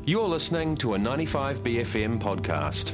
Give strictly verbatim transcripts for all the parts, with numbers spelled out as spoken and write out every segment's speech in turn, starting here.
You're listening to a ninety-five B F M podcast.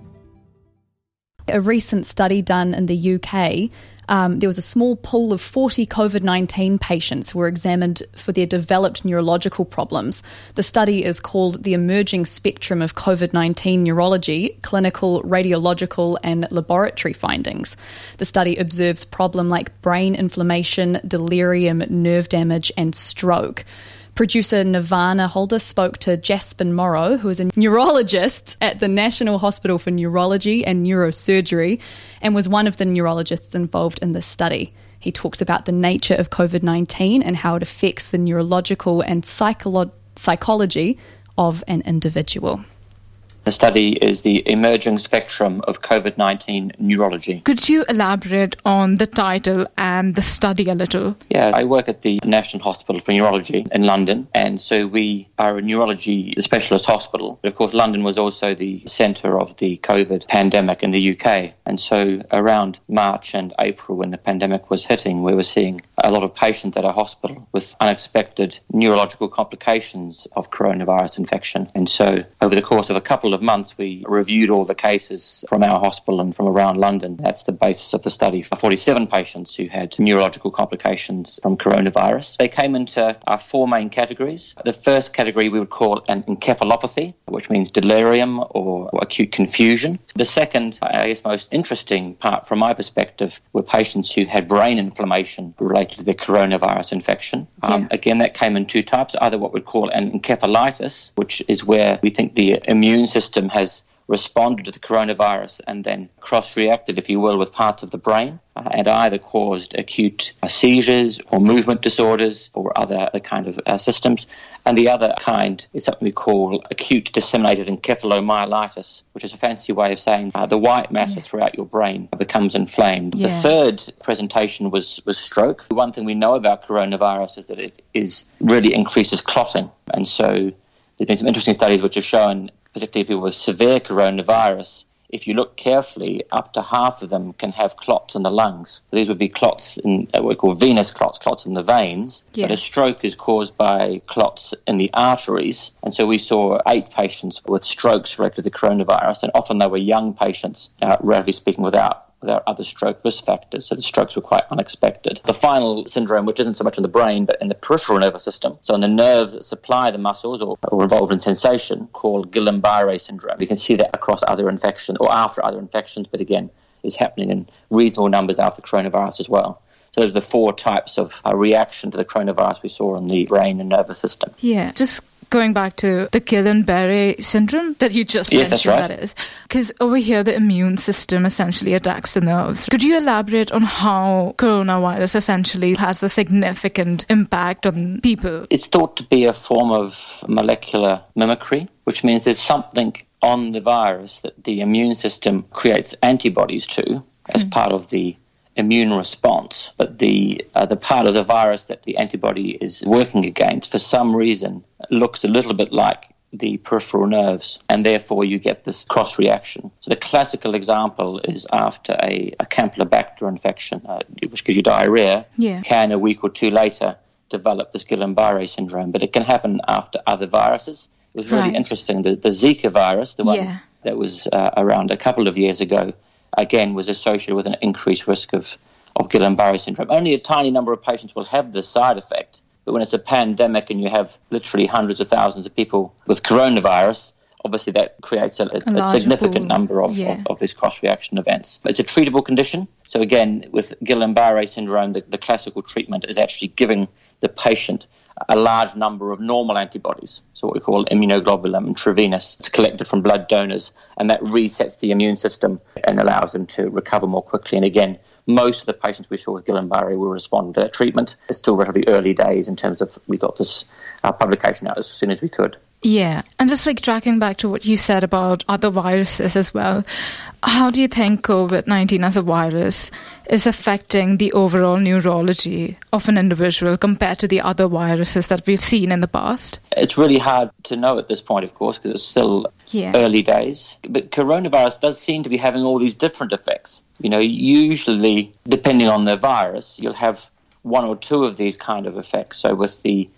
A recent study done in the U K, um, there was a small pool of forty COVID nineteen patients who were examined for their developed neurological problems. The study is called the Emerging Spectrum of COVID nineteen Neurology, Clinical, Radiological and Laboratory Findings. The study observes problems like brain inflammation, delirium, nerve damage and stroke. Producer Nirvana Holder spoke to Jaspin Morrow, who is a neurologist at the National Hospital for Neurology and Neurosurgery and was one of the neurologists involved in this study. He talks about the nature of COVID nineteen and how it affects the neurological and psycholo- psychology of an individual. The study is the Emerging Spectrum of COVID nineteen Neurology. Could you elaborate on the title and the study a little? Yeah, I work at the National Hospital for Neurology in London, and so we are a neurology specialist hospital. But of course, London was also the centre of the COVID pandemic in the U K. And so around March and April, when the pandemic was hitting, we were seeing a lot of patients at our hospital with unexpected neurological complications of coronavirus infection. And so over the course of a couple of months, we reviewed all the cases from our hospital and from around London. That's the basis of the study for forty-seven patients who had neurological complications from coronavirus. They came into our four main categories. The first category we would call an encephalopathy, which means delirium or acute confusion. The second, I guess most interesting part from my perspective, were patients who had brain inflammation related to the coronavirus infection. Yeah. Um, again, that came in two types, either what we'd call an encephalitis, which is where we think the immune system system has responded to the coronavirus and then cross-reacted, if you will, with parts of the brain uh, and either caused acute uh, seizures or movement disorders or other uh, kind of uh, systems. And the other kind is something we call acute disseminated encephalomyelitis, which is a fancy way of saying uh, the white matter yeah. throughout your brain becomes inflamed. Yeah. The third presentation was, was stroke. One thing we know about coronavirus is that it is really increases clotting. And so there's been some interesting studies which have shown, particularly people with severe coronavirus, if you look carefully, up to half of them can have clots in the lungs. These would be clots in what we call venous clots, clots in the veins. Yeah. But a stroke is caused by clots in the arteries. And so we saw eight patients with strokes related to the coronavirus, and often they were young patients, uh, relatively speaking, without without other stroke risk factors, so the strokes were quite unexpected. The final syndrome, which isn't so much in the brain, but in the peripheral nervous system, so in the nerves that supply the muscles or, or involved in sensation, called Guillain-Barré syndrome. We can see that across other infections, or after other infections, but again, is happening in reasonable numbers after coronavirus as well. So those are the four types of uh, reaction to the coronavirus we saw in the brain and nervous system. Yeah, just going back to the Guillain-Barré syndrome that you just yes, mentioned, that's right. that is. Because over here, the immune system essentially attacks the nerves. Could you elaborate on how coronavirus essentially has a significant impact on people? It's thought to be a form of molecular mimicry, which means there's something on the virus that the immune system creates antibodies to as mm. part of the immune response, but the uh, the part of the virus that the antibody is working against, for some reason, looks a little bit like the peripheral nerves, and therefore you get this cross-reaction. So the classical example is after a, a Campylobacter infection, uh, which gives you diarrhea, yeah. can a week or two later develop this Guillain-Barré syndrome, but it can happen after other viruses. It was really right. interesting. The, the Zika virus, the one yeah. that was uh, around a couple of years ago, again, was associated with an increased risk of, of Guillain-Barré syndrome. Only a tiny number of patients will have this side effect, but when it's a pandemic and you have literally hundreds of thousands of people with coronavirus, obviously that creates a, a, a, a significant pool. number of, yeah. of, of these cross-reaction events. It's a treatable condition. So again, with Guillain-Barré syndrome, the, the classical treatment is actually giving the patient a large number of normal antibodies, so what we call immunoglobulin intravenous. It's collected from blood donors, and that resets the immune system and allows them to recover more quickly. And again, most of the patients we saw with Guillain-Barré will respond to that treatment. It's still relatively early days in terms of we got this uh, publication out as soon as we could. Yeah, and just like tracking back to what you said about other viruses as well, how do you think COVID nineteen as a virus is affecting the overall neurology of an individual compared to the other viruses that we've seen in the past? It's really hard to know at this point, of course, because it's still yeah. early days. But coronavirus does seem to be having all these different effects. You know, usually, depending on the virus, you'll have one or two of these kind of effects. So with the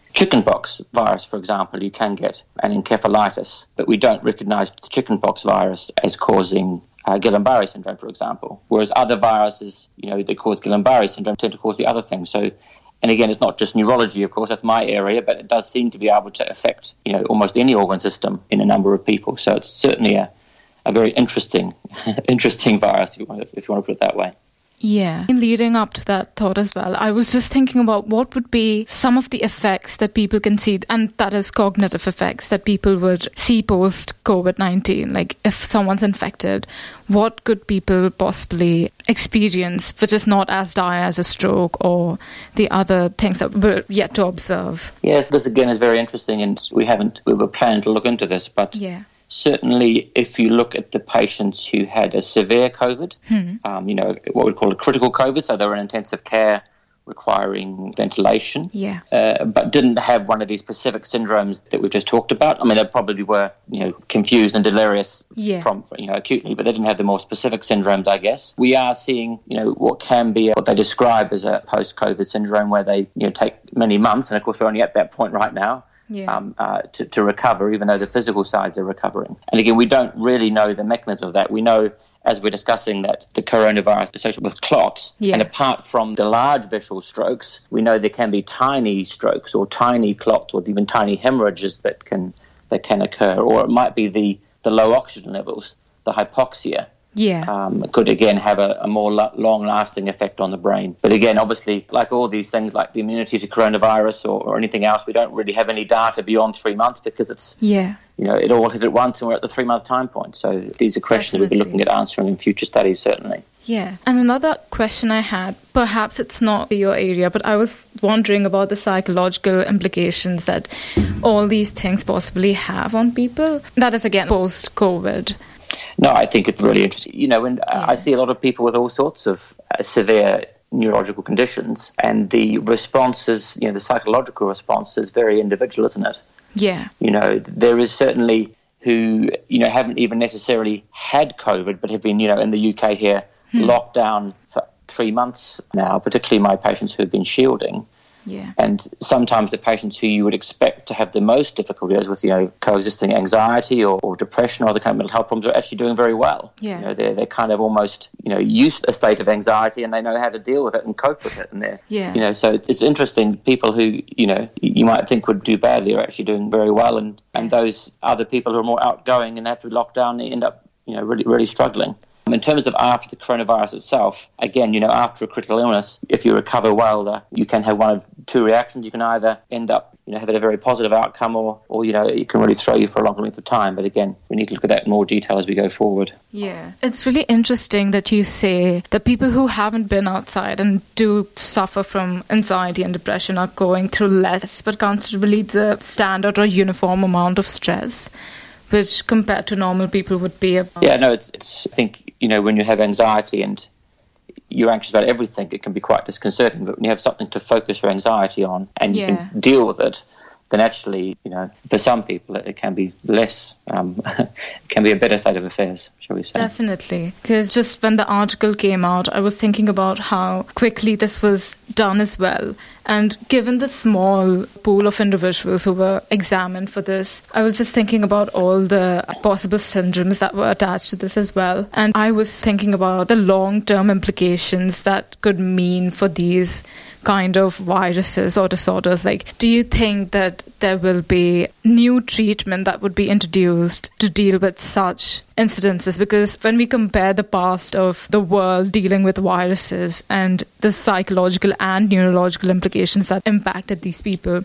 chickenpox virus, for example, you can get an encephalitis, but we don't recognise the chickenpox virus as causing uh, Guillain-Barré syndrome, for example. Whereas other viruses, you know, that cause Guillain-Barré syndrome tend to cause the other thing. So, and again, it's not just neurology, of course, that's my area, but it does seem to be able to affect, you know, almost any organ system in a number of people. So it's certainly a, a very interesting, interesting virus, if you want to, if you want to put it that way. Yeah. In leading up to that thought as well, I was just thinking about what would be some of the effects that people can see, and that is cognitive effects that people would see post-COVID nineteen. Like if someone's infected, what could people possibly experience which is not as dire as a stroke or the other things that we're yet to observe? Yes, this again is very interesting, and we haven't, we were planning to look into this, but yeah. Certainly, if you look at the patients who had a severe COVID, hmm. um, you know, what we call a critical COVID, so they were in intensive care requiring ventilation, yeah. uh, but didn't have one of these specific syndromes that we've just talked about. I mean, they probably were, you know, confused and delirious yeah. from, you know, acutely, but they didn't have the more specific syndromes, I guess. We are seeing, you know, what can be what they describe as a post-COVID syndrome where they, you know, take many months, and of course we're only at that point right now. Yeah. Um, uh, to, to recover, even though the physical sides are recovering. And again, we don't really know the mechanism of that. We know, as we're discussing, that the coronavirus is associated with clots. Yeah. And apart from the large visual strokes, we know there can be tiny strokes or tiny clots or even tiny hemorrhages that can that can occur. Or it might be the, the low oxygen levels, the hypoxia. Yeah. Um, could again have a, a more lo- long-lasting effect on the brain. But again, obviously, like all these things, like the immunity to coronavirus or, or anything else, we don't really have any data beyond three months because it's, yeah. you know, it all hit at once and we're at the three-month time point. So these are questions Definitely. We'll be looking at answering in future studies, certainly. Yeah. And another question I had, perhaps it's not your area, but I was wondering about the psychological implications that all these things possibly have on people. That is, again, post-COVID. No, I think it's really interesting. You know, and yeah. I see a lot of people with all sorts of uh, severe neurological conditions, and the response is, you know, the psychological response is very individual, isn't it? Yeah. You know, there is certainly who, you know, haven't even necessarily had COVID, but have been, you know, in the U K here, hmm. locked down for three months now, particularly my patients who have been shielding. Yeah. And sometimes the patients who you would expect to have the most difficulties with, you know, coexisting anxiety or, or depression or other kind of mental health problems are actually doing very well. Yeah. You know, they're, they're kind of almost, you know, used to a state of anxiety and they know how to deal with it and cope with it. And they're, yeah. you know, so it's interesting. People who, you know, you might think would do badly are actually doing very well. And, and those other people who are more outgoing and have to lock down, they end up, you know, really, really struggling. In terms of after the coronavirus itself, again, you know, after a critical illness, if you recover well, uh, you can have one of two reactions. You can either end up, you know, having a very positive outcome or, or, you know, it can really throw you for a long length of time. But again, we need to look at that in more detail as we go forward. Yeah. It's really interesting that you say that people who haven't been outside and do suffer from anxiety and depression are going through less, but considerably the standard or uniform amount of stress, which compared to normal people would be about. Yeah, no, it's, it's, I think, you know, when you have anxiety and you're anxious about everything, it can be quite disconcerting. But when you have something to focus your anxiety on and you yeah. can deal with it, then actually, you know, for some people it, it can be less, um, it can be a better state of affairs, shall we say. Definitely. Because just when the article came out, I was thinking about how quickly this was done as well. And given the small pool of individuals who were examined for this, I was just thinking about all the possible syndromes that were attached to this as well. And I was thinking about the long-term implications that could mean for these kind of viruses or disorders. Like, do you think that there will be new treatment that would be introduced to deal with such incidences? Because when we compare the past of the world dealing with viruses and the psychological and neurological implications that impacted these people,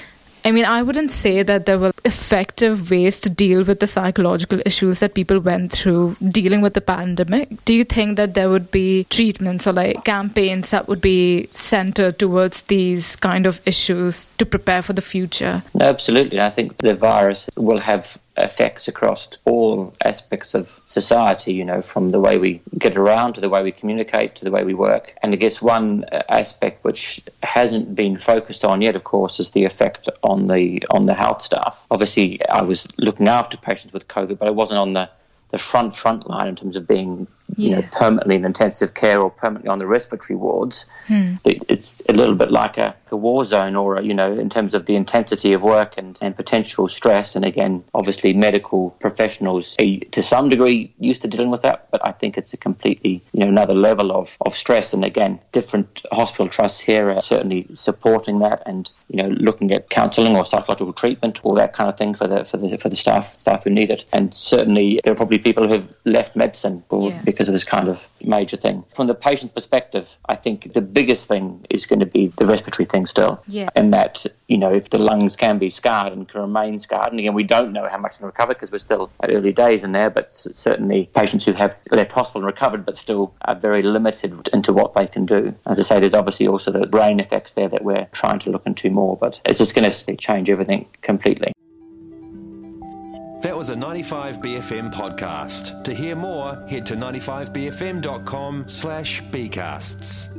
I mean, I wouldn't say that there were effective ways to deal with the psychological issues that people went through dealing with the pandemic. Do you think that there would be treatments or like campaigns that would be centered towards these kind of issues to prepare for the future? No, absolutely. I think the virus will have effects across all aspects of society, you know, from the way we get around to the way we communicate to the way we work. And I guess one aspect which hasn't been focused on yet, of course, is the effect on the on the health staff. Obviously, I was looking after patients with COVID, but I wasn't on the, the front front line in terms of being you Yeah. know, permanently in intensive care or permanently on the respiratory wards. Hmm. It, it's a little bit like a, a war zone, or a, you know, in terms of the intensity of work and, and potential stress. And again, obviously, medical professionals are, to some degree, used to dealing with that, but I think it's a completely, you know, another level of, of stress. And again, different hospital trusts here are certainly supporting that, and you know, looking at counselling or psychological treatment, all that kind of thing for the for the for the staff staff who need it. And certainly, there are probably people who have left medicine or, Yeah. because of this kind of major thing. From the patient's perspective, I think the biggest thing is going to be the respiratory thing still. Yeah. And that, you know, if the lungs can be scarred and can remain scarred, and again, we don't know how much can recover because we're still at early days in there, but s- certainly patients who have left hospital and recovered but still are very limited into what they can do. As I say, there's obviously also the brain effects there that we're trying to look into more, but it's just going to change everything completely. That was a ninety-five B F M podcast. To hear more, head to ninety-five b f m dot com slash bcasts.